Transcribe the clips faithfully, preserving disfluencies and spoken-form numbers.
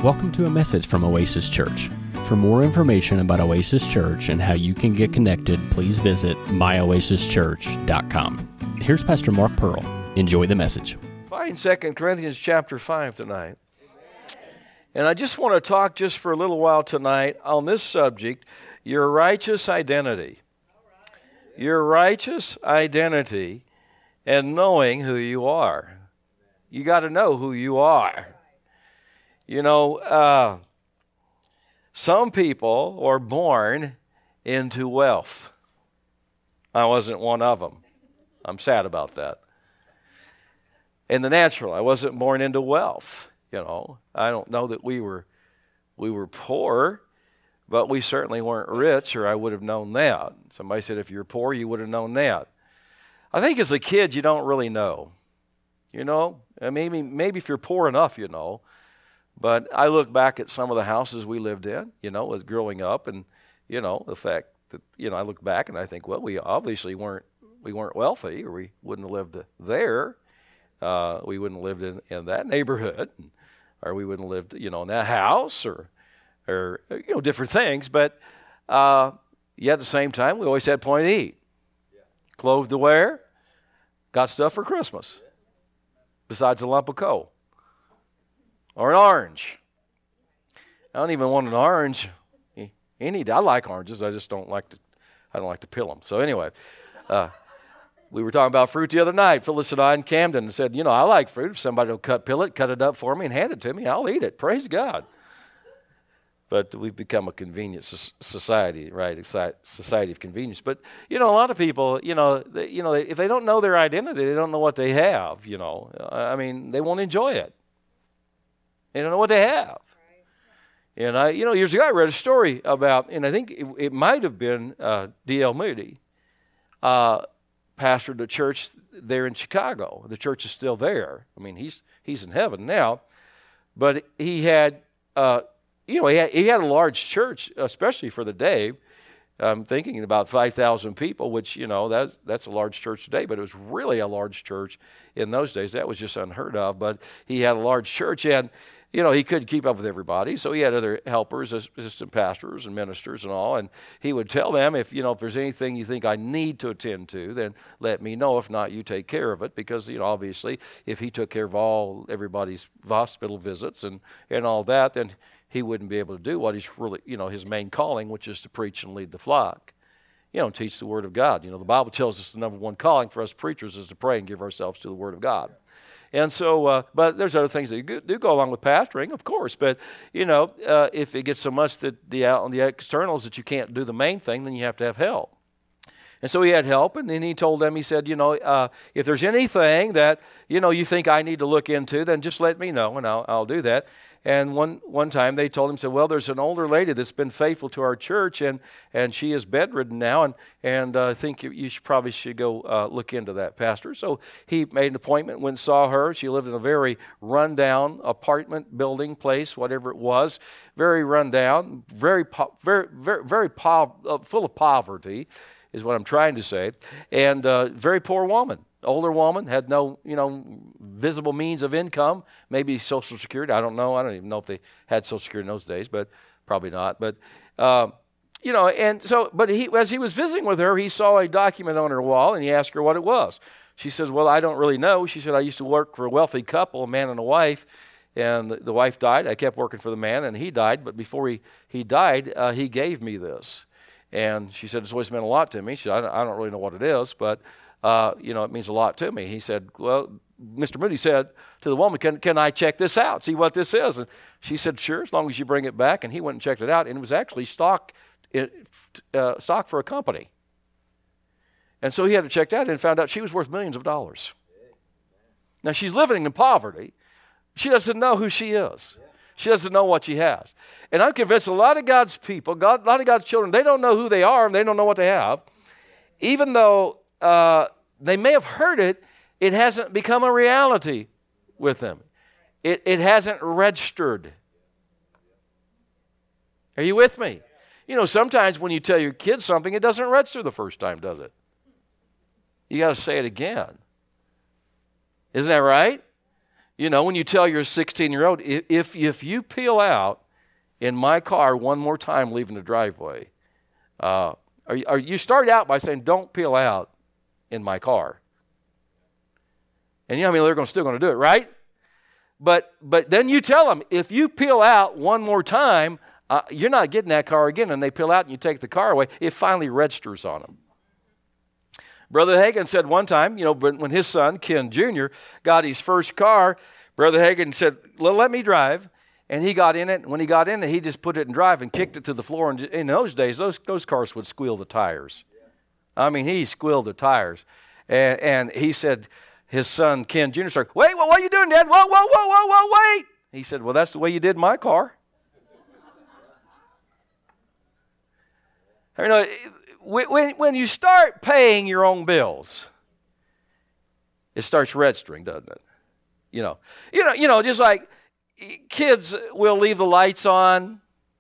Welcome to a message from Oasis Church. For more information about Oasis Church and how you can get connected, please visit my oasis church dot com. Here's Pastor Mark Pearl. Enjoy the message. Find Second Corinthians chapter five tonight. And I just want to talk just for a little while tonight on this subject, your righteous identity. Your righteous identity and knowing who you are. You got to know who you are. You know, uh, some people are born into wealth. I wasn't one of them. I'm sad about that. In the natural, I wasn't born into wealth. You know, I don't know that we were we were poor, but we certainly weren't rich, or I would have known that. Somebody said, if you're poor, you would have known that. I think as a kid, you don't really know. You know, and maybe maybe if you're poor enough, you know. But I look back at some of the houses we lived in, you know, as growing up, and you know, the fact that, you know, I look back and I think, well, we obviously weren't we weren't wealthy, or we wouldn't have lived there. Uh, we wouldn't have lived in, in that neighborhood, or we wouldn't have lived, you know, in that house, or, or you know, different things. But uh, yet at the same time, we always had plenty to eat, yeah. Clothes to wear, got stuff for Christmas, besides a lump of coal or an orange. I don't even want an orange. Any, I like oranges. I just don't like to. I don't like to peel them. So anyway. Uh, We were talking about fruit the other night, Phyllis and I in Camden, and said, you know, I like fruit. If somebody will cut, peel it, cut it up for me and hand it to me, I'll eat it. Praise God. But we've become a convenience society, right? A society of convenience. But, you know, a lot of people, you know, they, you know, if they don't know their identity, they don't know what they have, you know. I mean, they won't enjoy it. They don't know what they have. And, I, you know, years ago I read a story about, and I think it, it might have been uh, D L Moody, uh, pastored a church there in Chicago. The church is still there. I mean, he's he's in heaven now. But he had, uh, you know, he had, he had a large church, especially for the day. I'm thinking about five thousand people, which, you know, that's, that's a large church today, but it was really a large church in those days. That was just unheard of. But he had a large church, and, you know, he couldn't keep up with everybody, so he had other helpers, assistant pastors and ministers and all, and he would tell them, if, you know, if there's anything you think I need to attend to, then let me know. If not, you take care of it, because, you know, obviously, if he took care of all everybody's hospital visits and, and all that, then he wouldn't be able to do what he's really, you know, his main calling, which is to preach and lead the flock. You know, teach the Word of God. You know, the Bible tells us the number one calling for us preachers is to pray and give ourselves to the Word of God. And so, uh, but there's other things that do go along with pastoring, of course. But, you know, uh, if it gets so much that the out on the externals that you can't do the main thing, then you have to have help. And so he had help, and then he told them, he said, you know, uh, if there's anything that, you know, you think I need to look into, then just let me know, and I'll, I'll do that. And one one time they told him, said, well, there's an older lady that's been faithful to our church, and, and she is bedridden now, and and uh, I think you, you should probably should go uh, look into that, Pastor. So he made an appointment, went and saw her. She lived in a very rundown apartment building place, whatever it was, very rundown, very po- very very very po- uh, full of poverty, is what I'm trying to say, and uh, very poor woman. Older woman, had no, you know, visible means of income, maybe Social Security. I don't know. I don't even know if they had Social Security in those days, but probably not. But, uh, you know, and so, but he, as he was visiting with her, he saw a document on her wall, and he asked her what it was. She says, well, I don't really know. She said, I used to work for a wealthy couple, a man and a wife, and the, the wife died. I kept working for the man, and he died. But before he, he died, uh, he gave me this. And she said, it's always meant a lot to me. She said, I don't, I don't really know what it is, but Uh, you know, it means a lot to me. He said, well, Mister Moody said to the woman, can, can I check this out, see what this is? And she said, sure, as long as you bring it back. And he went and checked it out, and it was actually stock, uh, stock for a company. And so he had it checked out and found out she was worth millions of dollars. Now, she's living in poverty. She doesn't know who she is. She doesn't know what she has. And I'm convinced a lot of God's people, God, a lot of God's children, they don't know who they are, and they don't know what they have. Even though Uh, they may have heard it, it hasn't become a reality with them. It, it hasn't registered. Are you with me? You know, sometimes when you tell your kids something, it doesn't register the first time, does it? You got to say it again. Isn't that right? You know, when you tell your sixteen-year-old, if, if you peel out in my car one more time leaving the driveway, uh, or, or you start out by saying, don't peel out in my car. And you know how I mean, they're gonna, still going to do it, right? But but then you tell them, if you peel out one more time, uh, you're not getting that car again. And they peel out and you take the car away. It finally registers on them. Brother Hagin said one time, you know, when his son, Ken Junior, got his first car, Brother Hagin said, let me drive. And he got in it. And when he got in it, he just put it in drive and kicked it to the floor. And in those days, those, those cars would squeal the tires. I mean, he squealed the tires. And, and he said, his son, Ken Junior, started, wait, what are you doing, Dad? Whoa, whoa, whoa, whoa, whoa, wait. He said, well, that's the way you did my car. You know, when, when you start paying your own bills, it starts registering, doesn't it? You know, you know, you know, just like kids will leave the lights on.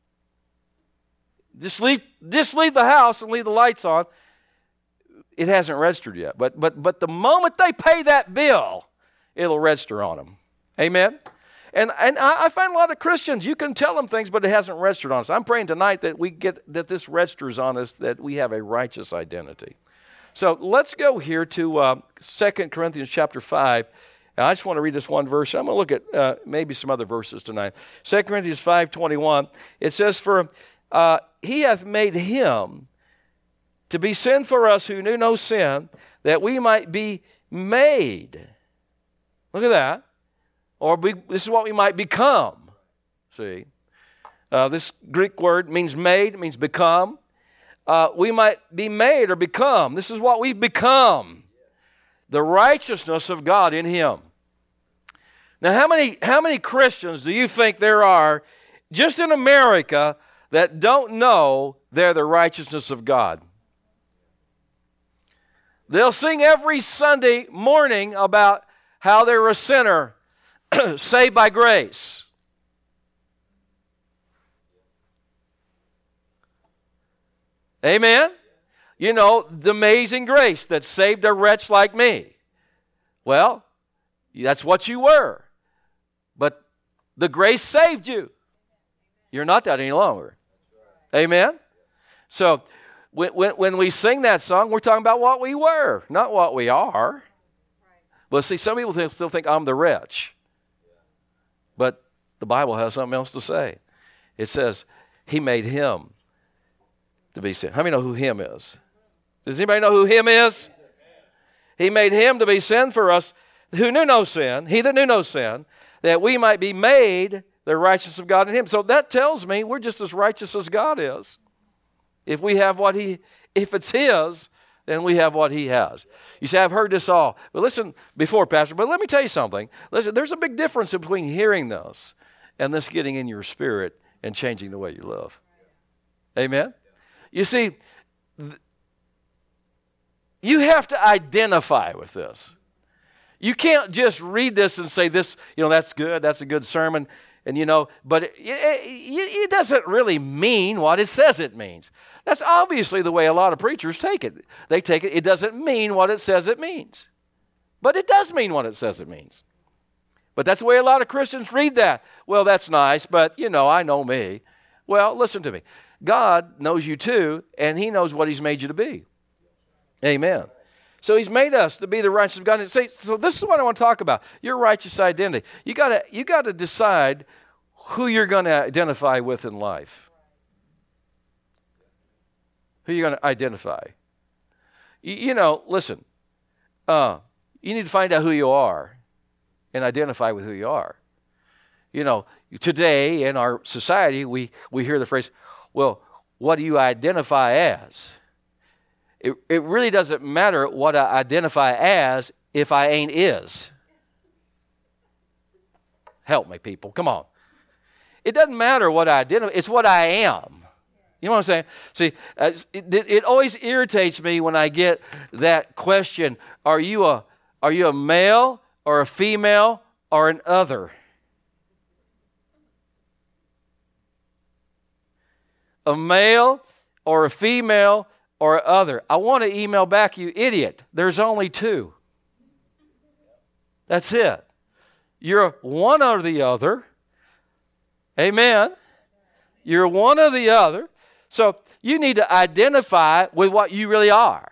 Just leave, just leave the house and leave the lights on. It hasn't registered yet. But but but the moment they pay that bill, it'll register on them. Amen? And and I, I find a lot of Christians, you can tell them things, but it hasn't registered on us. I'm praying tonight that we get that this registers on us, that we have a righteous identity. So let's go here to uh, Second Corinthians chapter five. And I just want to read this one verse. I'm going to look at uh, maybe some other verses tonight. Second Corinthians five twenty-one. It says, For uh, he hath made him to be sin for us who knew no sin, that we might be made. Look at that. Or be, this is what we might become. See? Uh, this Greek word means made, it means become. Uh, we might be made or become. This is what we've become. The righteousness of God in Him. Now, how many, how many Christians do you think there are just in America that don't know they're the righteousness of God? They'll sing every Sunday morning about how they're a sinner saved by grace. Amen? You know, the amazing grace that saved a wretch like me. Well, that's what you were. But the grace saved you. You're not that any longer. Amen? So, when, when, when we sing that song, we're talking about what we were, not what we are. Well, see, some people think, still think I'm the wretch. But the Bible has something else to say. It says, He made him to be sin. How many know who him is? Does anybody know who him is? He made him to be sin for us who knew no sin, he that knew no sin, that we might be made the righteousness of God in him. So that tells me we're just as righteous as God is. If we have what he, if it's his, then we have what he has. You say, I've heard this all. But listen, before, Pastor, but let me tell you something. Listen, there's a big difference between hearing this and this getting in your spirit and changing the way you live. Amen? You see, th- you have to identify with this. You can't just read this and say this, you know, that's good, that's a good sermon, and you know, but it, it, it doesn't really mean what it says it means. That's obviously the way a lot of preachers take it. They take it, it doesn't mean what it says it means. But it does mean what it says it means. But that's the way a lot of Christians read that. Well, that's nice, but you know, I know me. Well, listen to me. God knows you too, and he knows what he's made you to be. Amen. So he's made us to be the righteous of God. And say, so this is what I want to talk about. Your righteous identity. You gotta, you gotta decide who you're going to identify with in life. Who you're going to identify. You, you know, listen. Uh, you need to find out who you are and identify with who you are. You know, today in our society, we, we hear the phrase, well, what do you identify as? It, it really doesn't matter what I identify as if I ain't is. Help me, people. Come on. It doesn't matter what I identify. It's what I am. You know what I'm saying? See, uh, it, it always irritates me when I get that question, are you a, are you a male or a female or an other? A male or a female or other. I want to email back, you idiot. There's only two. That's it. You're one or the other. Amen. You're one or the other. So you need to identify with what you really are.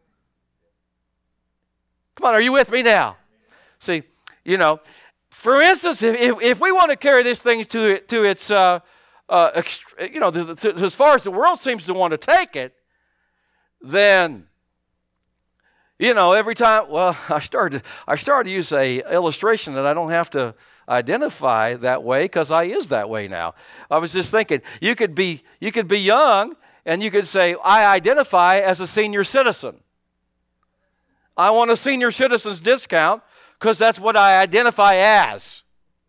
Come on, are you with me now? See, you know, for instance, if, if we want to carry this thing to, to its, uh, uh, ext- you know, to, to, as far as the world seems to want to take it, then, you know, every time, well, I started, I started to use a illustration that I don't have to identify that way because I is that way now. I was just thinking, you could be, you could be young and you could say, I identify as a senior citizen. I want a senior citizen's discount because that's what I identify as.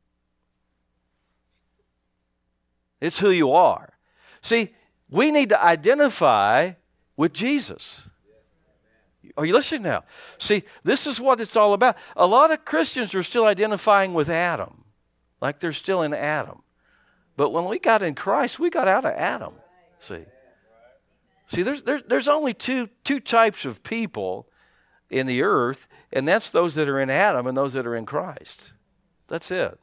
It's who you are. See, we need to identify with Jesus. Are you listening now? See, this is what it's all about. A lot of Christians are still identifying with Adam, like they're still in Adam. But when we got in Christ, we got out of Adam. See, see, there's there's there's only two two types of people in the earth, and that's those that are in Adam and those that are in Christ. That's it.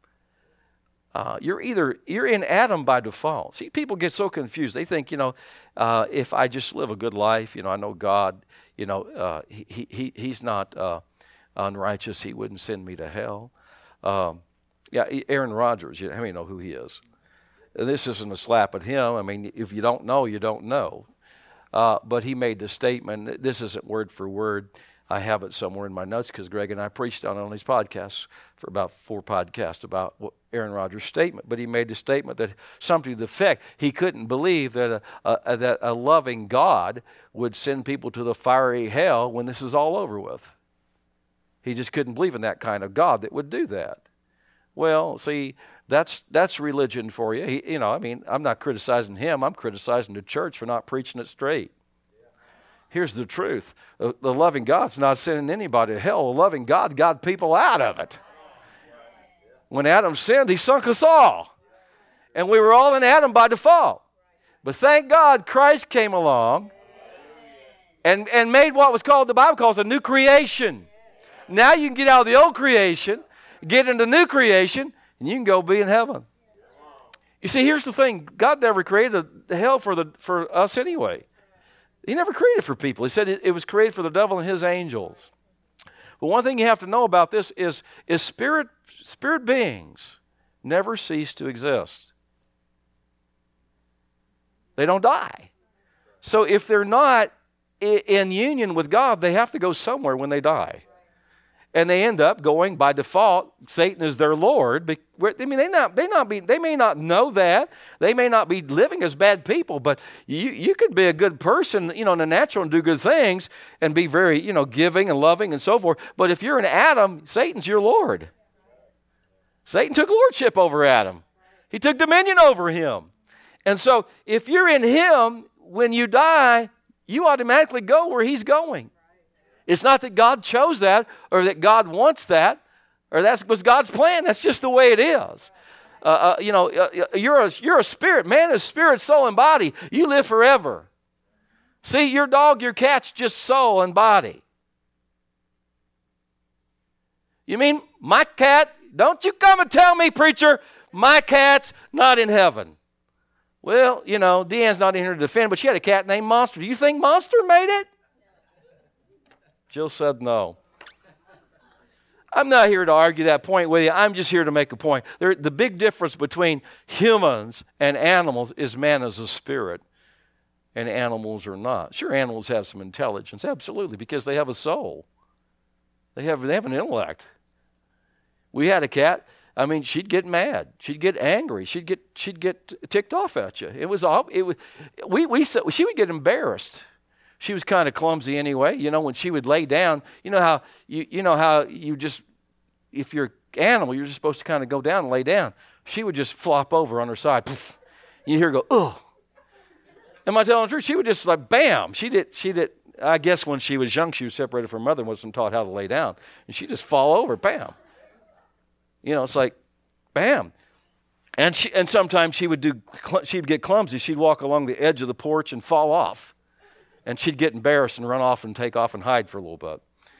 Uh, you're either you're in Adam by default. See, people get so confused. They think, you know, uh, if I just live a good life, you know, I know God, you know, uh, he he he's not uh, unrighteous. He wouldn't send me to hell. Um, yeah, Aaron Rodgers. You know, how many know who he is? This isn't a slap at him. I mean, if you don't know, you don't know. Uh, but he made the statement. This isn't word for word. I have it somewhere in my notes because Greg and I preached on it on his podcasts for about four podcasts about Aaron Rodgers' statement. But he made the statement that something to the effect he couldn't believe that a, a, that a loving God would send people to the fiery hell when this is all over with. He just couldn't believe in that kind of God that would do that. Well, see, that's that's religion for you. He, you know, I mean, I'm not criticizing him. I'm criticizing the church for not preaching it straight. Here's the truth. The, the loving God's not sending anybody to hell. The loving God got people out of it. When Adam sinned, he sunk us all. And we were all in Adam by default. But thank God Christ came along and, and made what was called, the Bible calls a new creation. Now you can get out of the old creation, get into new creation, and you can go be in heaven. You see, here's the thing. God never created the hell for, the, for us anyway. He never created for people. He said it, it was created for the devil and his angels. But one thing you have to know about this is, is spirit, spirit beings never cease to exist. They don't die. So if they're not in union with God, they have to go somewhere when they die. And they end up going by default. Satan is their Lord. I mean, they not they not be they may not know that. They may not be living as bad people, but you you could be a good person, you know, in the natural and do good things and be very, you know, giving and loving and so forth. But if you're an Adam, Satan's your Lord. Satan took lordship over Adam. He took dominion over him. And so if you're in him, when you die, you automatically go where he's going. It's not that God chose that or that God wants that or that was God's plan. That's just the way it is. Uh, uh, you know, uh, you're, a, you're a spirit. Man is spirit, soul, and body. You live forever. See, your dog, your cat's just soul and body. You mean my cat? Don't you come and tell me, preacher, my cat's not in heaven. Well, you know, Deanne's not in here to defend, but she had a cat named Monster. Do you think Monster made it? Jill said no. I'm not here to argue that point with you. I'm just here to make a point. There, the big difference between humans and animals is man is a spirit and animals are not. Sure, animals have some intelligence, absolutely, because they have a soul. They have, they have an intellect. We had a cat. I mean, she'd get mad. She'd get angry. She'd get she'd get ticked off at you. It was all it was. We we she would get embarrassed. She was kind of clumsy anyway. You know, when she would lay down, you know how you you know how you just, if you're an animal, you're just supposed to kind of go down and lay down. She would just flop over on her side. You hear her go, ugh. Am I telling the truth? She would just like, bam. She did. She did. I guess when she was young, she was separated from her mother and wasn't taught how to lay down, and she'd just fall over, bam. You know, it's like, bam. And she and sometimes she would do. She'd get clumsy. She'd walk along the edge of the porch and fall off. And she'd get embarrassed and run off and take off and hide for a little bit.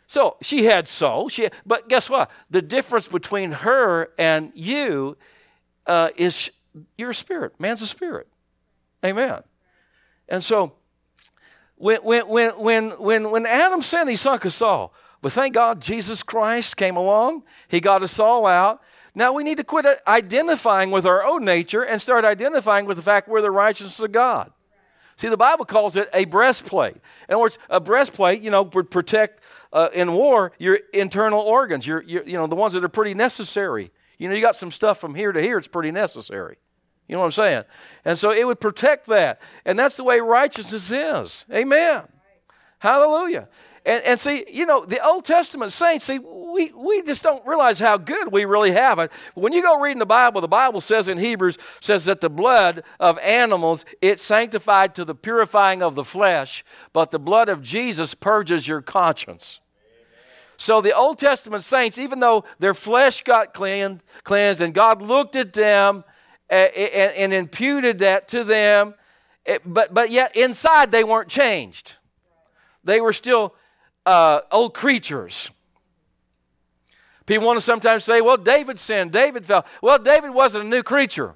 So she had soul, she, but guess what? The difference between her and you uh, is you're a spirit. Man's a spirit. Amen. And so when when when when when, when Adam sinned, he sunk us all. But thank God Jesus Christ came along. He got us all out. Now we need to quit identifying with our own nature and start identifying with the fact we're the righteousness of God. See, the Bible calls it a breastplate. In other words, a breastplate, you know, would protect uh, in war your internal organs, your, your, you know, the ones that are pretty necessary. You know, you got some stuff from here to here, it's pretty necessary. You know what I'm saying? And so it would protect that. And that's the way righteousness is. Amen. Hallelujah. And, and see, you know, the Old Testament saints, see, we, we just don't realize how good we really have it. When you go reading the Bible, the Bible says in Hebrews, says that the blood of animals, it's sanctified to the purifying of the flesh, but the blood of Jesus purges your conscience. So the Old Testament saints, even though their flesh got cleansed, cleansed and God looked at them and, and, and imputed that to them, it, but, but yet inside they weren't changed. They were still uh, old creatures. People want to sometimes say, well, David sinned, David fell. Well, David wasn't a new creature.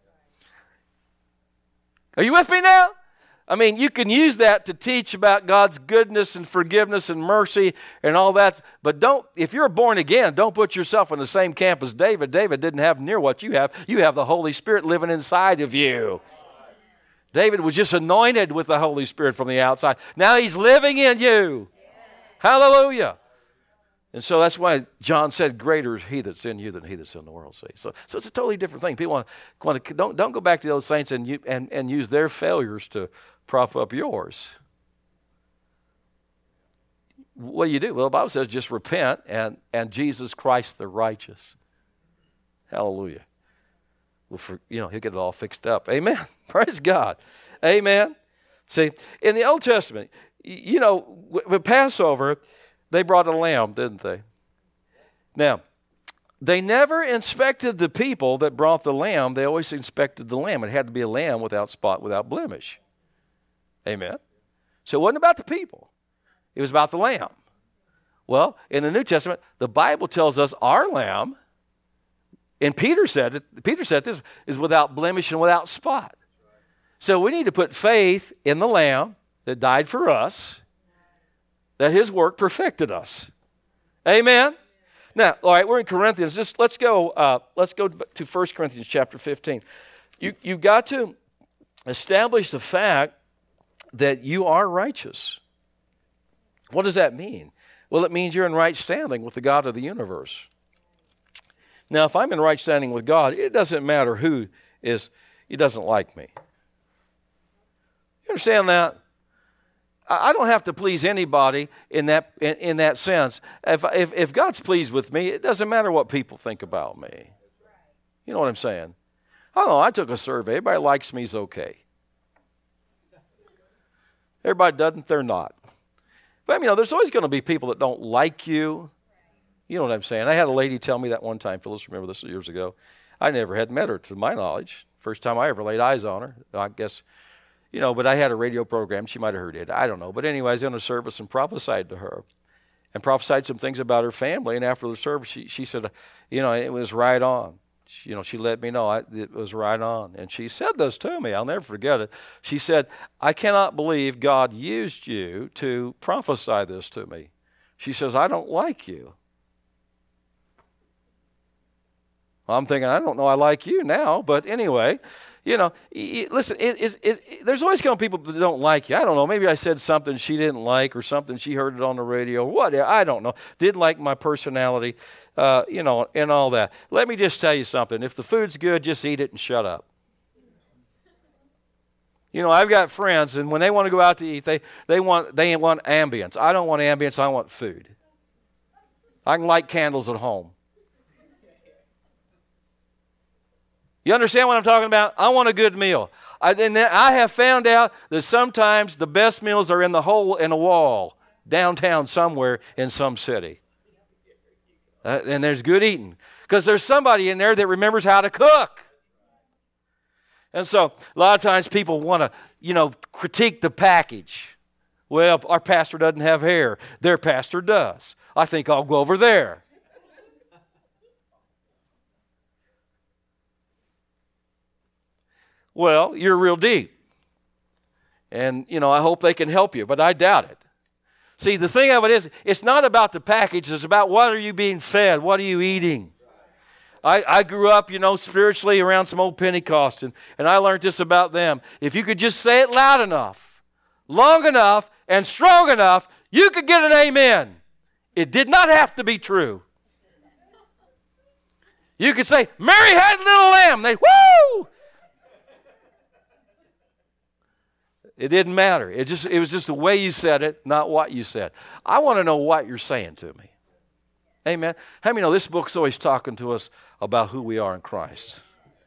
Are you with me now? I mean, you can use that to teach about God's goodness and forgiveness and mercy and all that. But don't, if you're born again, don't put yourself in the same camp as David. David didn't have near what you have. You have the Holy Spirit living inside of you. David was just anointed with the Holy Spirit from the outside. Now he's living in you. Hallelujah. And so that's why John said, greater is he that's in you than he that's in the world. See? So, so it's a totally different thing. People want to, want to don't, don't go back to those saints and, you, and, and use their failures to prop up yours. What do you do? Well, the Bible says just repent and, and Jesus Christ the righteous. Hallelujah. Well, for, you know, he'll get it all fixed up. Amen. Praise God. Amen. See, in the Old Testament, you know, with Passover, they brought a lamb, didn't they? Now, they never inspected the people that brought the lamb. They always inspected the lamb. It had to be a lamb without spot, without blemish. Amen. So it wasn't about the people. It was about the lamb. Well, in the New Testament, the Bible tells us our lamb, and Peter said it, Peter said this, is without blemish and without spot. So we need to put faith in the Lamb that died for us, that his work perfected us. Amen? Now, all right, we're in Corinthians. Just let's go uh, let's go to First Corinthians chapter fifteen. You, you've got to establish the fact that you are righteous. What does that mean? Well, it means you're in right standing with the God of the universe. Now, if I'm in right standing with God, it doesn't matter who is, he doesn't like me. You understand that? I don't have to please anybody in that in, in that sense. If, if if God's pleased with me, it doesn't matter what people think about me. You know what I'm saying? I don't know. I took a survey. Everybody likes me is okay. Everybody doesn't, they're not. But, you know, there's always going to be people that don't like you. You know what I'm saying? I had a lady tell me that one time. Phyllis, remember this years ago. I never had met her, to my knowledge. First time I ever laid eyes on her. I guess, you know, but I had a radio program. She might have heard it. I don't know. But anyway, I was in a service and prophesied to her. And prophesied some things about her family. And after the service, she, she said, you know, it was right on. She, you know, she let me know I, it was right on. And she said this to me. I'll never forget it. She said, I cannot believe God used you to prophesy this to me. She says, I don't like you. Well, I'm thinking, I don't know I like you now. But anyway, you know, listen, it, it, it, there's always going to be people that don't like you. I don't know. Maybe I said something she didn't like or something. She heard it on the radio. What? I don't know. Didn't like my personality, uh, you know, and all that. Let me just tell you something. If the food's good, just eat it and shut up. You know, I've got friends, and when they want to go out to eat, they, they want they want ambience. I don't want ambience. I want food. I can light candles at home. You understand what I'm talking about? I want a good meal. I, and then I have found out that sometimes the best meals are in the hole in a wall downtown somewhere in some city. Uh, and there's good eating. Because there's somebody in there that remembers how to cook. And so a lot of times people want to, you know, critique the package. Well, our pastor doesn't have hair. Their pastor does. I think I'll go over there. Well, you're real deep. And, you know, I hope they can help you, but I doubt it. See, the thing of it is, it's not about the package. It's about what are you being fed? What are you eating? I, I grew up, you know, spiritually around some old Pentecost, and, and I learned this about them. If you could just say it loud enough, long enough, and strong enough, you could get an amen. It did not have to be true. You could say, Mary had a little lamb. They, woo! It didn't matter. It just it was just the way you said it, not what you said. I want to know what you're saying to me. Amen. How many know this book's always talking to us about who we are in Christ?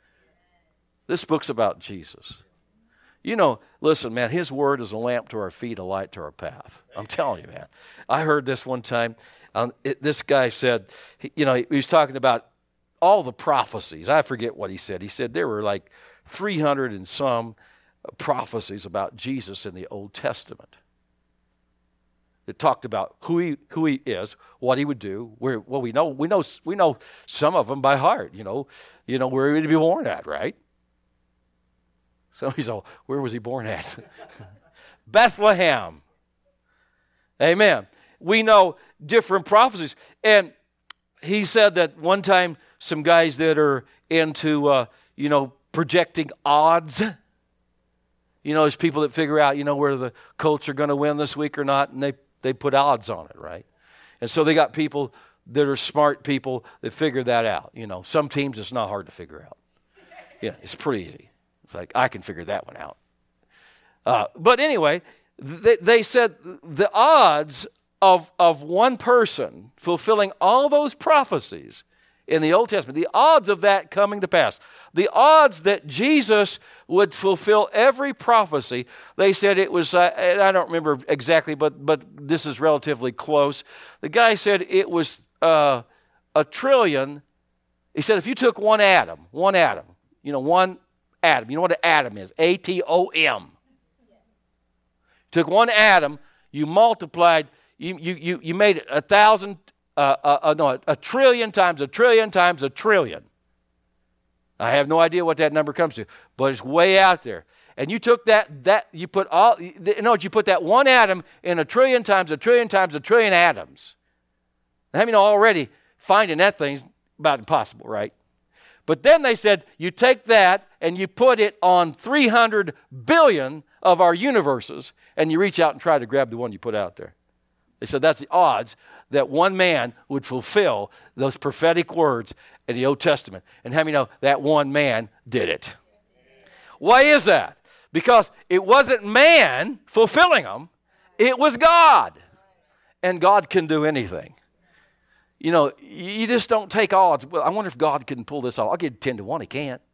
This book's about Jesus. You know, listen, man, His Word is a lamp to our feet, a light to our path. I'm telling you, man. I heard this one time. Um, it, this guy said, he, you know, he, he was talking about all the prophecies. I forget what he said. He said there were like three hundred and some prophecies about Jesus in the Old Testament. It talked about who he who he is, what he would do. Where well, we know we know we know some of them by heart. You know, you know where he would be born at, right? So he's all, where was he born at? Bethlehem. Amen. We know different prophecies, and he said that one time some guys that are into uh, you know projecting odds. You know, there's people that figure out, you know, where the Colts are going to win this week or not, and they, they put odds on it, right? And so they got people that are smart people that figure that out. You know, some teams it's not hard to figure out. Yeah, it's pretty easy. It's like, I can figure that one out. Uh, but anyway, they, they said the odds of, of one person fulfilling all those prophecies in the Old Testament, the odds of that coming to pass, the odds that Jesus would fulfill every prophecy, they said it was, uh, and I don't remember exactly, but but this is relatively close. The guy said it was uh, a trillion. He said if you took one atom, one atom, you know, one atom, you know what an atom is? A T O M. Took one atom, you multiplied, you you you, you made it a thousand, uh, uh, uh, no, a, a trillion times a trillion times a trillion. I have no idea what that number comes to, but it's way out there. And you took that, that you put all, you know, you put that one atom in a trillion times a trillion times a trillion atoms. Now, I mean, already finding that thing's about impossible, right? But then they said, you take that and you put it on three hundred billion of our universes, and you reach out and try to grab the one you put out there. They said that's the odds that one man would fulfill those prophetic words in the Old Testament. And how many know that one man did it? Why is that? Because it wasn't man fulfilling them. It was God. And God can do anything. You know, you just don't take odds. Well, I wonder if God can pull this off. I'll give ten to one. He can't.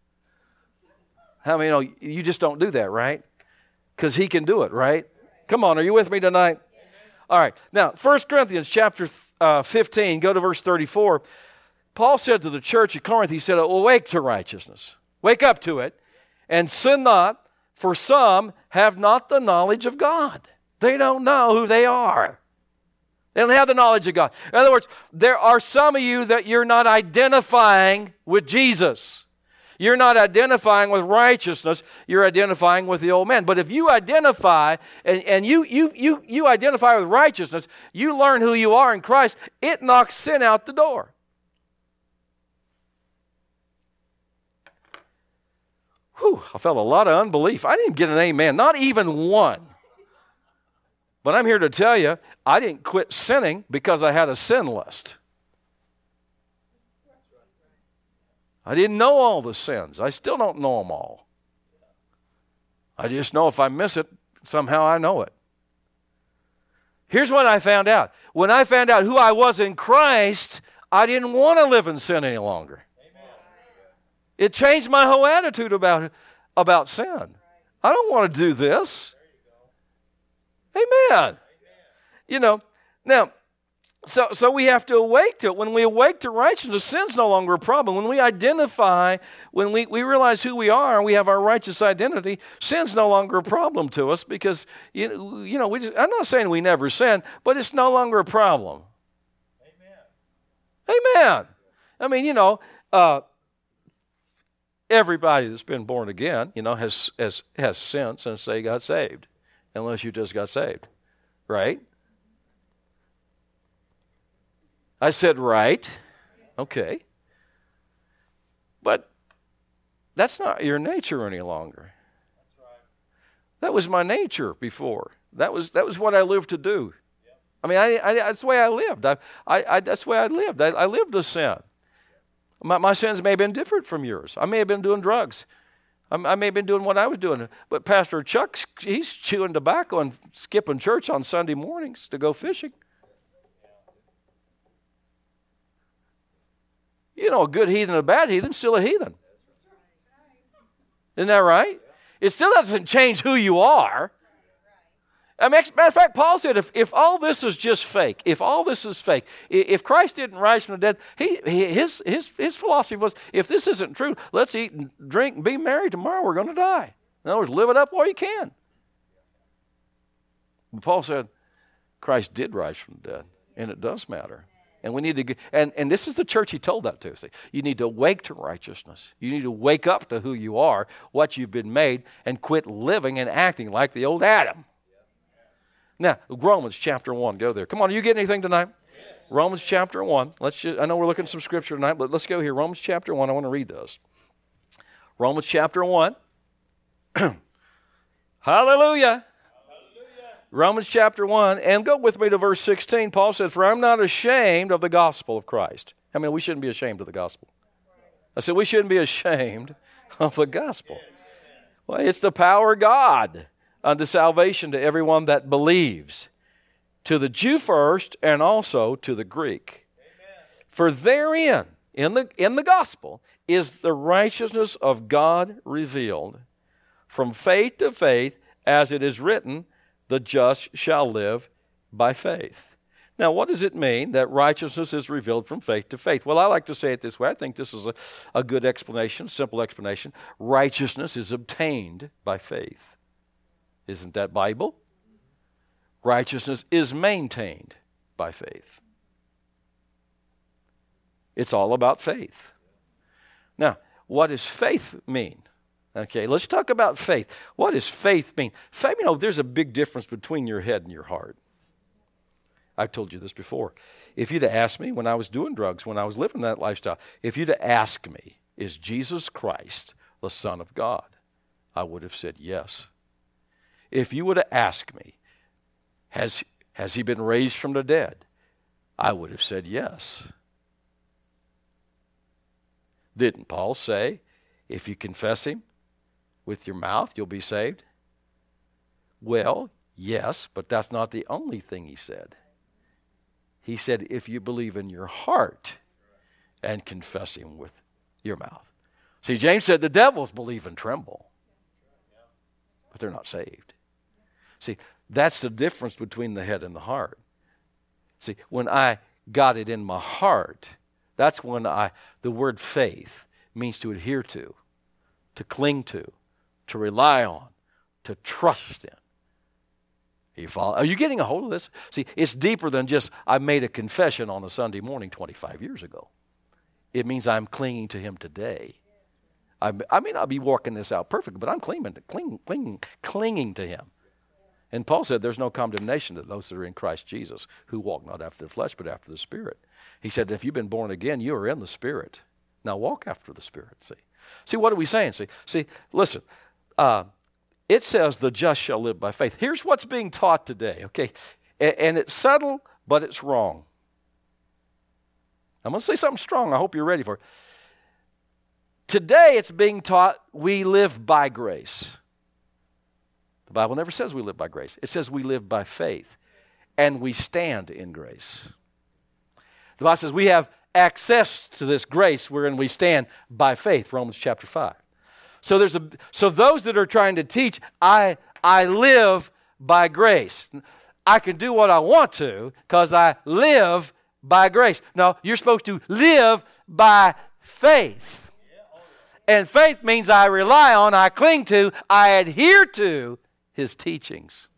How many know you just don't do that, right? Because He can do it, right? Come on, are you with me tonight? All right. Now, First Corinthians chapter uh, fifteen, go to verse thirty-four. Paul said to the church at Corinth, he said, awake to righteousness. Wake up to it. And sin not, for some have not the knowledge of God. They don't know who they are. They don't have the knowledge of God. In other words, there are some of you that you're not identifying with Jesus. You're not identifying with righteousness. You're identifying with the old man. But if you identify and, and you, you, you, you identify with righteousness, you learn who you are in Christ, it knocks sin out the door. Whew, I felt a lot of unbelief. I didn't get an amen, not even one. But I'm here to tell you, I didn't quit sinning because I had a sin list. I didn't know all the sins. I still don't know them all. I just know if I miss it, somehow I know it. Here's what I found out. When I found out who I was in Christ, I didn't want to live in sin any longer. It changed my whole attitude about, about sin. I don't want to do this. Amen. You know, now, So, so we have to awake to it. When we awake to righteousness, sin's no longer a problem. When we identify, when we, we realize who we are, and we have our righteous identity, sin's no longer a problem to us because, you know, you know we just, I'm not saying we never sin, but it's no longer a problem. Amen. Amen. I mean, you know, uh, everybody that's been born again, you know, has, has, has sinned since they got saved, unless you just got saved, right? I said, right. Okay. But that's not your nature any longer. That's right. That was my nature before. That was that was what I lived to do. Yep. I mean, I, I, that's the way I lived. I, I, I, that's the way I lived. I, I lived to sin. My, my sins may have been different from yours. I may have been doing drugs. I, I may have been doing what I was doing. But Pastor Chuck, he's chewing tobacco and skipping church on Sunday mornings to go fishing. You know, a good heathen and a bad heathen, still a heathen. Isn't that right? It still doesn't change who you are. I mean, matter of fact, Paul said, if, if all this is just fake, if all this is fake, if Christ didn't rise from the dead, he, his, his, his philosophy was, if this isn't true, let's eat and drink and be merry. Tomorrow we're going to die. In other words, live it up while you can. But Paul said, Christ did rise from the dead, and it does matter. And we need to, get, and, and this is the church he told that to. See, you need to wake to righteousness. You need to wake up to who you are, what you've been made, and quit living and acting like the old Adam. Now, Romans chapter one, go there. Come on, are you getting anything tonight? Yes. Romans chapter one. Let's just, I know we're looking at some scripture tonight, but let's go here. Romans chapter one, I want to read those. Romans chapter one. Hallelujah. Romans chapter one, and go with me to verse sixteen. Paul said, for I'm not ashamed of the gospel of Christ. I mean, we shouldn't be ashamed of the gospel. I said, we shouldn't be ashamed of the gospel. Well, it's the power of God unto salvation to everyone that believes, to the Jew first, and also to the Greek. For therein, in the, in the gospel, is the righteousness of God revealed, from faith to faith, as it is written, the just shall live by faith. Now, what does it mean that righteousness is revealed from faith to faith? Well, I like to say it this way. I think this is a, a good explanation, simple explanation. Righteousness is obtained by faith. Isn't that Bible? Righteousness is maintained by faith. It's all about faith. Now, what does faith mean? Okay, let's talk about faith. What does faith mean? Faith, you know, there's a big difference between your head and your heart. I've told you this before. If you'd have asked me when I was doing drugs, when I was living that lifestyle, if you'd have asked me, is Jesus Christ the Son of God? I would have said yes. If you would have asked me, has, has he been raised from the dead? I would have said yes. Didn't Paul say, if you confess him with your mouth, you'll be saved? Well, yes, but that's not the only thing he said. He said, if you believe in your heart and confess him with your mouth. See, James said the devils believe and tremble, but they're not saved. See, that's the difference between the head and the heart. See, when I got it in my heart, that's when I, the word faith means to adhere to, to cling to, to rely on, to trust in. Are you, follow, are you getting a hold of this? See, it's deeper than just I made a confession on a Sunday morning twenty-five years ago. It means I'm clinging to him today. I, I may not be walking this out perfectly, but I'm clinging to, cling, clinging, clinging to him. And Paul said there's no condemnation to those that are in Christ Jesus, who walk not after the flesh, but after the Spirit. He said, if you've been born again, you are in the Spirit. Now walk after the Spirit, see. See, what are we saying? See, see, listen, uh, it says the just shall live by faith. Here's what's being taught today, okay? And, and it's subtle, but it's wrong. I'm going to say something strong. I hope you're ready for it. Today it's being taught we live by grace. The Bible never says we live by grace. It says we live by faith, and we stand in grace. The Bible says we have access to this grace wherein we stand by faith, Romans chapter five. So there's a so those that are trying to teach, I I live by grace. I can do what I want to because I live by grace. No, you're supposed to live by faith. And faith means I rely on, I cling to, I adhere to His teachings.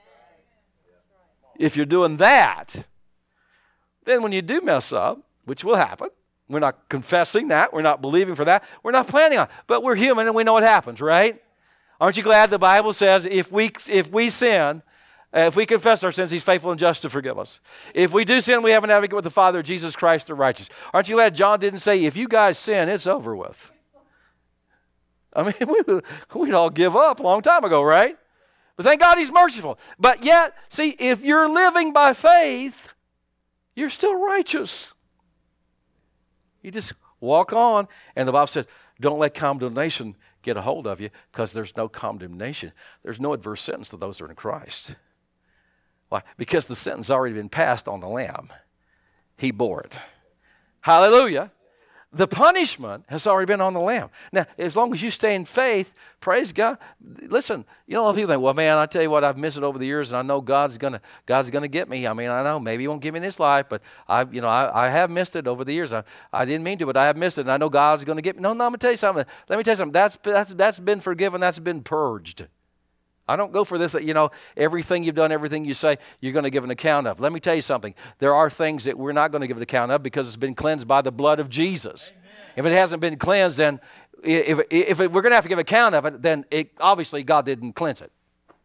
If you're doing that, then when you do mess up, which will happen, we're not confessing that, we're not believing for that, we're not planning on it, but we're human and we know what happens, right? Aren't you glad the Bible says if we if we sin, uh, if we confess our sins, He's faithful and just to forgive us. If we do sin, we have an advocate with the Father, Jesus Christ the righteous. Aren't you glad John didn't say, if you guys sin, it's over with? I mean, we, we'd all give up a long time ago, right? But thank God He's merciful. But yet, see, if you're living by faith, you're still righteous. You just walk on, and the Bible says, don't let condemnation get a hold of you, because there's no condemnation. There's no adverse sentence to those who are in Christ. Why? Because the sentence has already been passed on the Lamb. He bore it. Hallelujah. The punishment has already been on the Lamb. Now, as long as you stay in faith, praise God. Listen, you know, people think, well, man, I tell you what, I've missed it over the years, and I know God's gonna God's gonna get me. I mean, I know maybe He won't give me this life, but I, you know, I, I have missed it over the years. I, I didn't mean to, but I have missed it, and I know God's gonna get me. No, no, I'm gonna tell you something. Let me tell you something. That's that's that's been forgiven. That's been purged. I don't go for this, that, you know, everything you've done, everything you say, you're going to give an account of. Let me tell you something. There are things that we're not going to give an account of because it's been cleansed by the blood of Jesus. Amen. If it hasn't been cleansed, then if, if it, we're going to have to give account of it, then it, obviously God didn't cleanse it.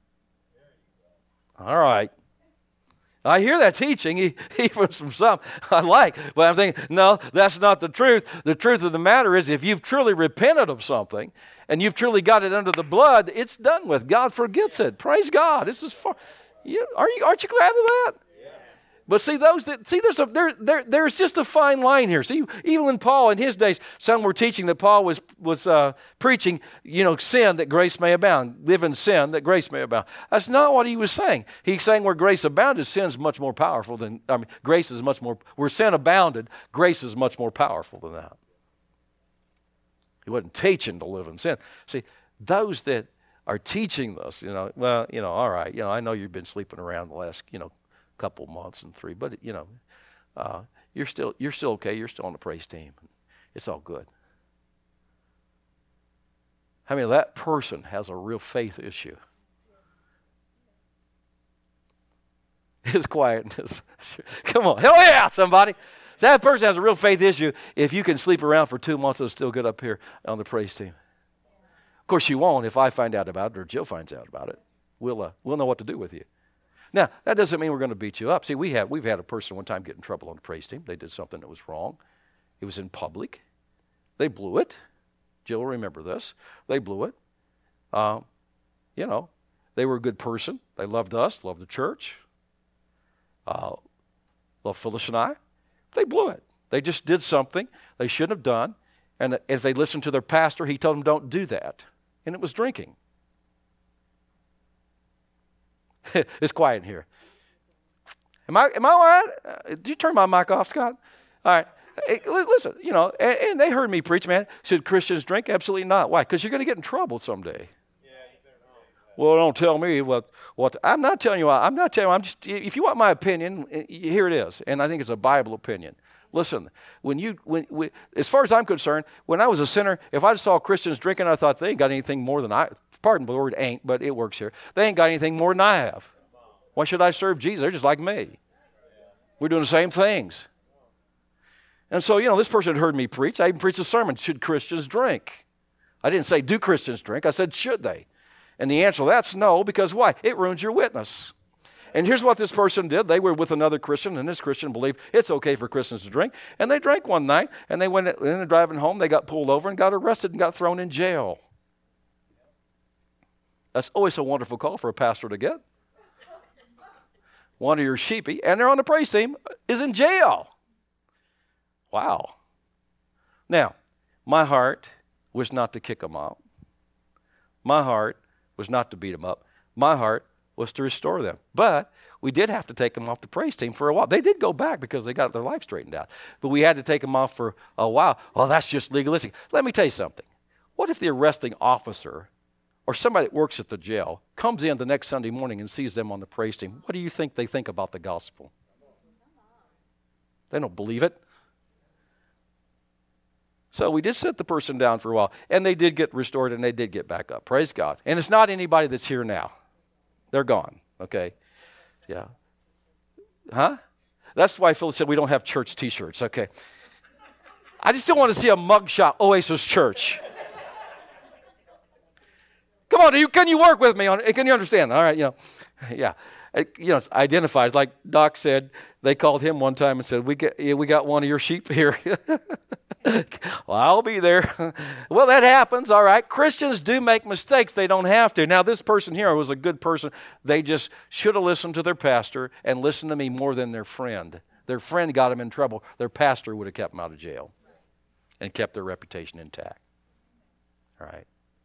All right. I hear that teaching, even from some I like, but I'm thinking, no, that's not the truth. The truth of the matter is, if you've truly repented of something and you've truly got it under the blood, it's done with. God forgets it. Praise God. This is far. You, are you, aren't you glad of that? Yeah. But see, those that see, there's a there, there there's just a fine line here. See, even when Paul in his days, some were teaching that Paul was was uh, preaching, you know, sin that grace may abound, live in sin that grace may abound. That's not what he was saying. He's saying where grace abounded, sin is much more powerful than. I mean, grace is much more. Where sin abounded, grace is much more powerful than that. He wasn't teaching to live in sin. See, those that are teaching this, you know, well, you know, all right, you know, I know you've been sleeping around the last, you know, couple months and three, but you know, uh, you're still you're still okay. You're still on the praise team. It's all good. I mean, that person has a real faith issue. His quietness. Come on, hell yeah, somebody. So that person has a real faith issue. If you can sleep around for two months and still get up here on the praise team. Of course, you won't if I find out about it or Jill finds out about it. We'll uh, we'll know what to do with you. Now, that doesn't mean we're going to beat you up. See, we have, we've had a person one time get in trouble on the praise team. They did something that was wrong. It was in public. They blew it. Jill will remember this. They blew it. Uh, you know, they were a good person. They loved us, loved the church, uh, loved Phyllis and I. They blew it. They just did something they shouldn't have done. And if they listened to their pastor, he told them don't do that. And it was drinking. It's quiet in here. Am I am I all right? Uh, did you turn my mic off, Scott? All right. Hey, listen, you know, and, and they heard me preach, man. Should Christians drink? Absolutely not. Why? Because you're going to get in trouble someday. Yeah, you better know. Well, don't tell me what what. I'm not telling you. I'm not telling you. I'm just. If you want my opinion, here it is, and I think it's a Bible opinion. Listen, when you when, when as far as I'm concerned, when I was a sinner, if I saw Christians drinking, I thought they ain't got anything more than I. Pardon the word ain't, but it works here. They ain't got anything more than I have. Why should I serve Jesus? They're just like me. We're doing the same things. And so, you know, this person had heard me preach. I even preached a sermon, should Christians drink? I didn't say, do Christians drink? I said, should they? And the answer to that's no, because why? It ruins your witness. And here's what this person did. They were with another Christian, and this Christian believed it's okay for Christians to drink. And they drank one night, and they went in and driving home. They got pulled over and got arrested and got thrown in jail. That's always a wonderful call for a pastor to get. One of your sheepy, and they're on the praise team, is in jail. Wow. Now, my heart was not to kick them out. My heart was not to beat them up. My heart was to restore them. But we did have to take them off the praise team for a while. They did go back because they got their life straightened out. But we had to take them off for a while. Well, that's just legalistic. Let me tell you something. What if the arresting officer or somebody that works at the jail comes in the next Sunday morning and sees them on the praise team? What do you think they think about the gospel? They don't believe it. So we did sit the person down for a while, and they did get restored, and they did get back up. Praise God. And it's not anybody that's here now. They're gone, okay? Yeah. Huh? That's why Phil said we don't have church T-shirts, okay? I just don't want to see a mugshot, Oasis Church. Come on, you, can you work with me on it? Can you understand? All right, you know, yeah. It, you know, it identifies, like Doc said, they called him one time and said, we get, yeah, we got one of your sheep here. Well, I'll be there. Well, that happens, all right. Christians do make mistakes. They don't have to. Now, this person here was a good person. They just should have listened to their pastor and listened to me more than their friend. Their friend got them in trouble. Their pastor would have kept them out of jail and kept their reputation intact. All right.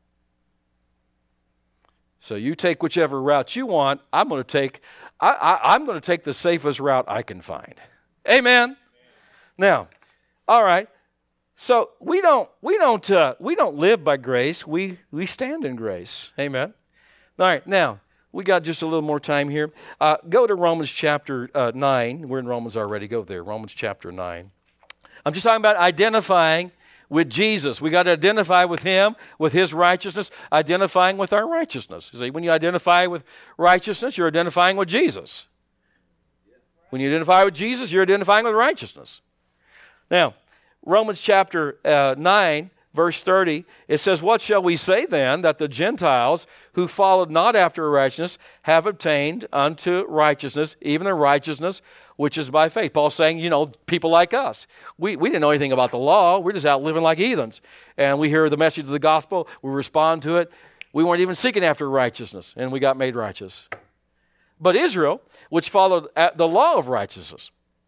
So you take whichever route you want. I'm going to take, I, I, I'm going to take the safest route I can find. Amen. Amen. Now, all right. So we don't, we don't, uh, we don't live by grace. We we stand in grace. Amen. All right. Now we got just a little more time here. Uh, go to Romans chapter uh, nine. We're in Romans already. Go there. Romans chapter nine. I'm just talking about identifying with Jesus. We got to identify with Him, with His righteousness, identifying with our righteousness. You see, when you identify with righteousness, you're identifying with Jesus. When you identify with Jesus, you're identifying with righteousness. Now, Romans chapter uh, nine, verse thirty, it says, "What shall we say then, that the Gentiles who followed not after righteousness have obtained unto righteousness, even the righteousness which is by faith?" Paul's saying, you know, people like us. We, we didn't know anything about the law. We're just out living like heathens. And we hear the message of the gospel. We respond to it. We weren't even seeking after righteousness, and we got made righteous. But Israel, which followed the law of righteousness.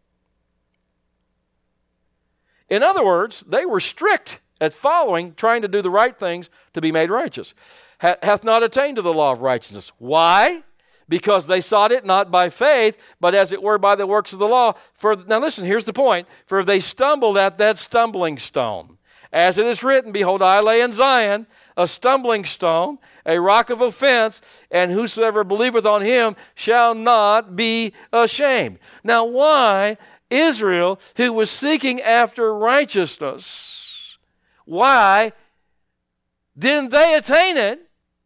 In other words, they were strict at following, trying to do the right things to be made righteous. Hath not attained to the law of righteousness. Why? Because they sought it not by faith, but as it were by the works of the law. For now listen, here's the point. For they stumbled at that stumbling stone. As it is written, behold, I lay in Zion a stumbling stone, a rock of offense, and whosoever believeth on him shall not be ashamed. Now why Israel, who was seeking after righteousness, why didn't they attain it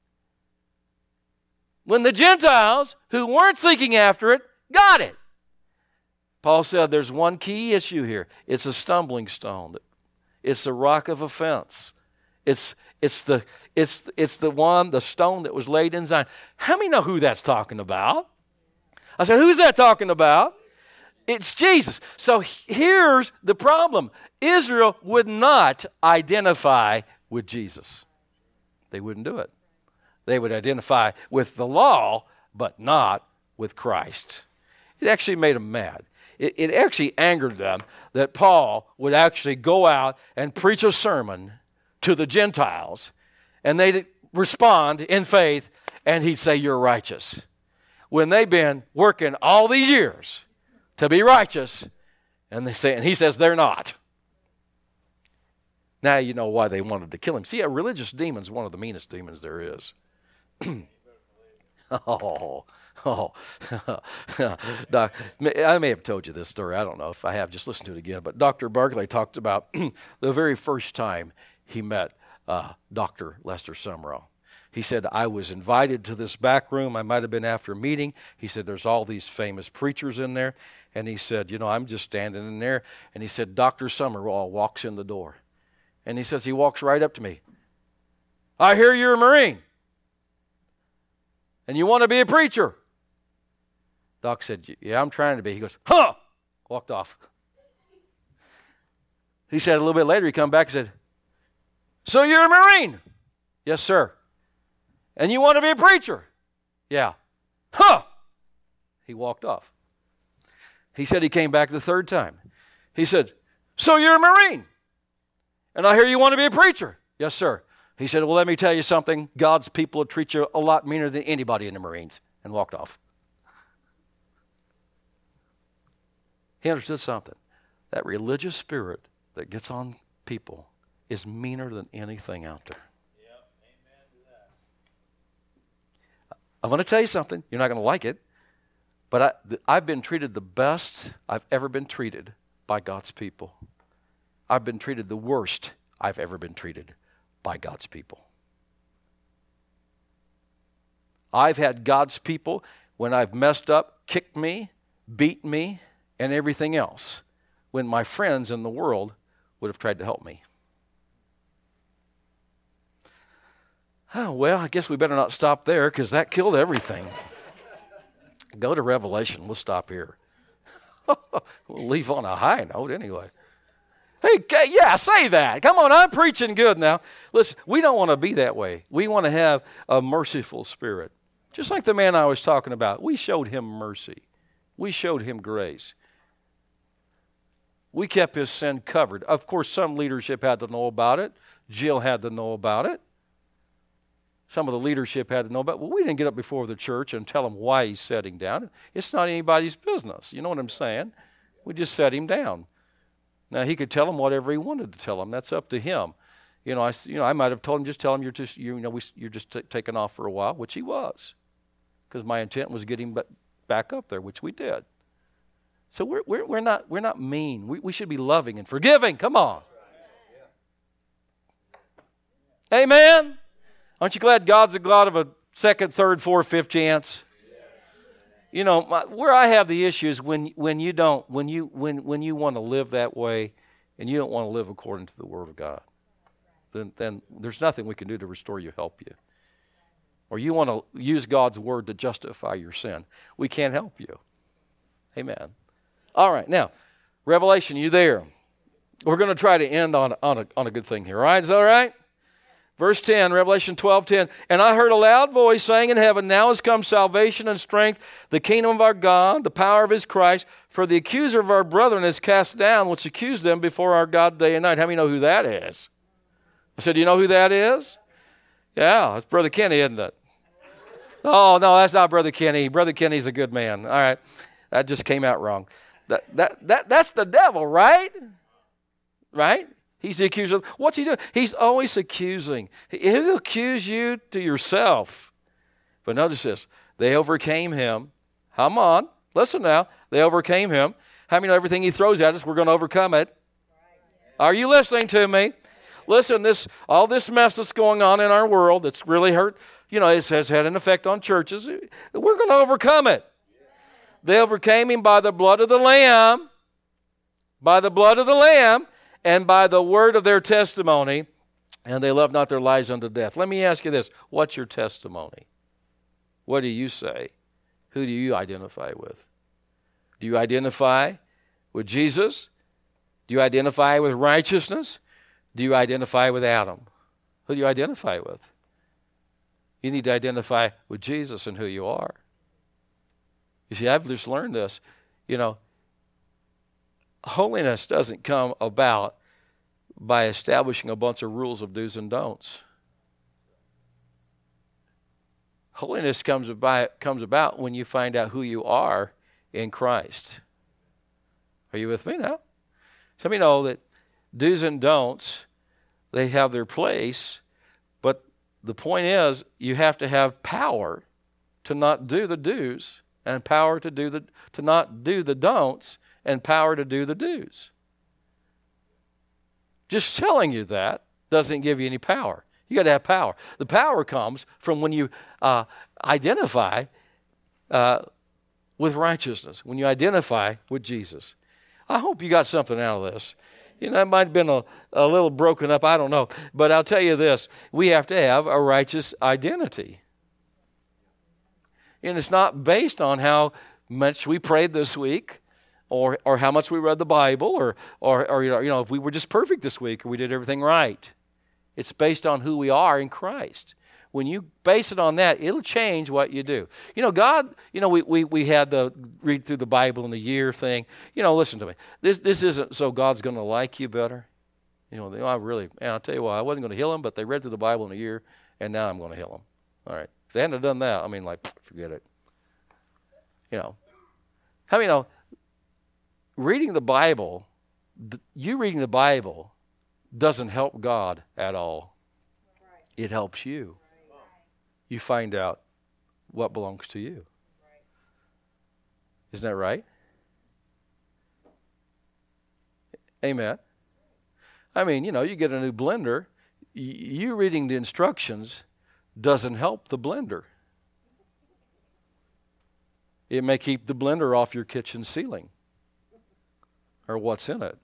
when the Gentiles, who weren't seeking after it, got it? Paul said there's one key issue here. It's a stumbling stone. It's a rock of offense. It's it's the it's it's the one, the stone that was laid in Zion. How many know who that's talking about? I said, who's that talking about? It's Jesus. So here's the problem. Israel would not identify with Jesus. They wouldn't do it. They would identify with the law, but not with Christ. It actually made them mad. It, it actually angered them that Paul would actually go out and preach a sermon to the Gentiles, and they'd respond in faith, and he'd say, you're righteous. When they've been working all these years to be righteous, and they say, and he says they're not. Now you know why they wanted to kill him. See, a religious demon is one of the meanest demons there is. oh, oh. Doc, I may have told you this story. I don't know if I have. Just listen to it again. But Doctor Barclay talked about the very first time he met uh, Doctor Lester Sumrall. He said, I was invited to this back room. I might have been after a meeting. He said, there's all these famous preachers in there. And he said, you know, I'm just standing in there. And he said, Doctor Sumrall walks in the door. And he says, he walks right up to me. I hear you're a Marine. And you want to be a preacher. Doc said, yeah, I'm trying to be. He goes, huh! Walked off. He said a little bit later, he come back and said, so you're a Marine? Yes, sir. And you want to be a preacher? Yeah. Huh! He walked off. He said he came back the third time. He said, so you're a Marine? And I hear you want to be a preacher? Yes, sir. He said, well, let me tell you something. God's people will treat you a lot meaner than anybody in the Marines. And walked off. He understood something. That religious spirit that gets on people is meaner than anything out there. Yep. Amen to that. I'm going to tell you something. You're not going to like it. But I, I've been treated the best I've ever been treated by God's people. I've been treated the worst I've ever been treated by God's people. I've had God's people, when I've messed up, kicked me, beat me, and everything else, when my friends in the world would have tried to help me. Oh, well, I guess we better not stop there because that killed everything. Go to Revelation. We'll stop here. We'll leave on a high note anyway. Hey, yeah, say that. Come on, I'm preaching good now. Listen, we don't want to be that way. We want to have a merciful spirit. Just like the man I was talking about. We showed him mercy. We showed him grace. We kept his sin covered. Of course, some leadership had to know about it. Jill had to know about it. Some of the leadership had to know about it. Well, we didn't get up before the church and tell him why he's sitting down. It's not anybody's business. You know what I'm saying? We just set him down. Now, he could tell him whatever he wanted to tell him. That's up to him. You know, I, you know, I might have told him, just tell him you're just, you know, we, you're just t- taking off for a while, which he was. Because my intent was getting him back up there, which we did. So we're, we're, we're, not, we're not mean. We, we should be loving and forgiving. Come on. Amen? Aren't you glad God's a God of a second, third, fourth, fifth chance? You know, my, where I have the issue is when when you don't, when you when when you want to live that way, and you don't want to live according to the Word of God, then then there's nothing we can do to restore you, help you. Or you want to use God's Word to justify your sin, we can't help you. Amen. All right, now, Revelation, you there? We're going to try to end on on a on a good thing here. All right, is that all right? Verse ten, Revelation twelve ten. And I heard a loud voice saying in heaven, now has come salvation and strength, the kingdom of our God, the power of his Christ. For the accuser of our brethren is cast down, which accused them before our God day and night. How many know who that is? I said, do you know who that is? Yeah, it's Brother Kenny, isn't it? Oh, no, that's not Brother Kenny. Brother Kenny's a good man. All right, that just came out wrong. That that that That's the devil, right? Right? He's the accuser. What's he doing? He's always accusing. He'll accuse you to yourself. But notice this. They overcame him. Come on. Listen now. They overcame him. How many know everything he throws at us, we're going to overcome it? Are you listening to me? Listen, this all this mess that's going on in our world that's really hurt, you know, it has had an effect on churches. We're going to overcome it. They overcame him by the blood of the Lamb. By the blood of the Lamb. And by the word of their testimony, and they loved not their lives unto death. Let me ask you this. What's your testimony? What do you say? Who do you identify with? Do you identify with Jesus? Do you identify with righteousness? Do you identify with Adam? Who do you identify with? You need to identify with Jesus and who you are. You see, I've just learned this. You know, holiness doesn't come about by establishing a bunch of rules of do's and don'ts. Holiness comes about, comes about when you find out who you are in Christ. Are you with me now? Some of you know that do's and don'ts, they have their place, but the point is you have to have power to not do the do's and power to do the to not do the don'ts and power to do the do's. Just telling you that doesn't give you any power. You got to have power. The power comes from when you uh, identify uh, with righteousness, when you identify with Jesus. I hope you got something out of this. You know, it might have been a, a little broken up, I don't know. But I'll tell you this, we have to have a righteous identity. And it's not based on how much we prayed this week, or or how much we read the Bible, or or, or you know, you know, if we were just perfect this week, or we did everything right. It's based on who we are in Christ. When you base it on that, it'll change what you do. You know, God, you know, we we, we had the read through the Bible in a year thing. You know, listen to me. This this isn't so God's going to like you better. You know, they, I really, man, I'll tell you what, I wasn't going to heal him, but they read through the Bible in a year, and now I'm going to heal him. All right. If they hadn't done that, I mean, like, forget it. You know. How many know, reading the Bible, you reading the Bible doesn't help God at all. It helps you. You find out what belongs to you. Isn't that right? Amen. I mean, you know, you get a new blender. Y- you reading the instructions doesn't help the blender. It may keep the blender off your kitchen ceiling or what's in it.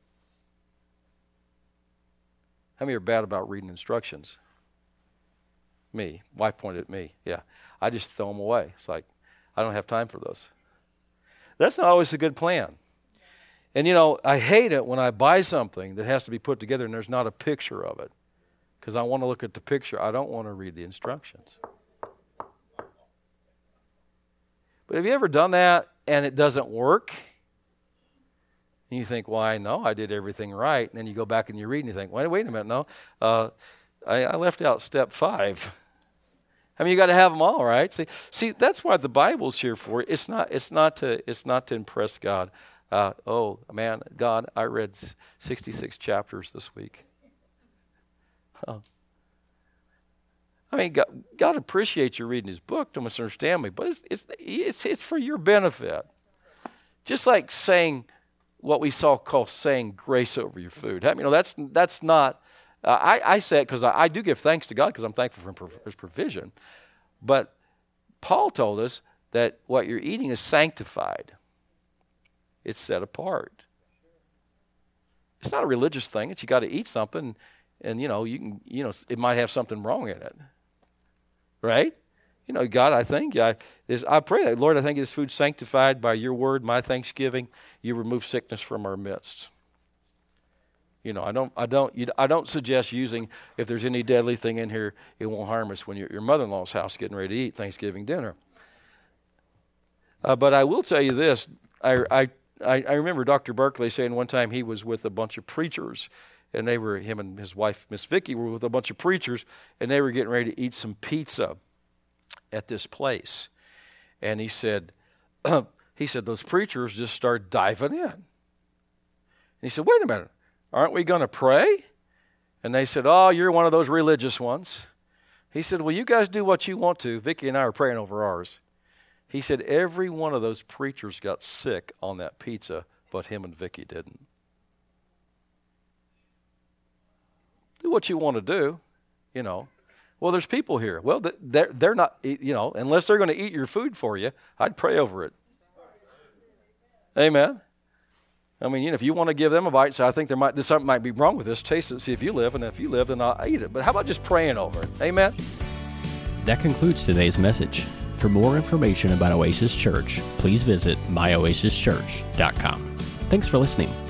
How many are bad about reading instructions? Me. Wife pointed at me. Yeah. I just throw them away. It's like, I don't have time for those. That's not always a good plan. And, you know, I hate it when I buy something that has to be put together and there's not a picture of it. Because I want to look at the picture. I don't want to read the instructions. But have you ever done that and it doesn't work? And you think, well, I know I did everything right. And then you go back and you read and you think, wait, wait a minute, no. Uh, I, I left out step five. I mean, you got to have them all, right? See, see, that's what the Bible's here for. It's not, it's not to, it's not to impress God. Uh, oh man, God, I read sixty-six chapters this week. Huh. I mean, God, God appreciates you reading His book. Don't misunderstand me, but it's it's it's it's for your benefit. Just like saying what we saw called saying grace over your food. I mean, you know, that's that's not. Uh, I I say it because I, I do give thanks to God because I'm thankful for His provision. But Paul told us that what you're eating is sanctified. It's set apart. It's not a religious thing. It's you got to eat something, and you know you can you know it might have something wrong in it, right? You know, God, I thank you. I, this, I pray that, Lord, I thank you this food's sanctified by your word, my thanksgiving. You remove sickness from our midst. You know, I don't, I don't, you, I don't suggest using, if there's any deadly thing in here, it won't harm us when you're at your mother-in-law's house getting ready to eat Thanksgiving dinner. Uh, but I will tell you this. I, I, I, I remember Doctor Barclay saying one time he was with a bunch of preachers, and they were, him and his wife, Miss Vicky, were with a bunch of preachers, and they were getting ready to eat some pizza at this place. And he said, he said, those preachers just started diving in. And he said, wait a minute, aren't we going to pray? And they said, oh, you're one of those religious ones. He said, well, you guys do what you want to. Vicky and I are praying over ours. He said, every one of those preachers got sick on that pizza, but him and Vicky didn't. Do what you want to do, you know. Well, there's people here. Well, they're, they're not, you know, unless they're going to eat your food for you, I'd pray over it. Amen. I mean, you know, if you want to give them a bite, so I think there might, there's something might be wrong with this. Taste it, see if you live, and if you live, then I'll eat it. But how about just praying over it? Amen. That concludes today's message. For more information about Oasis Church, please visit my oasis church dot com. Thanks for listening.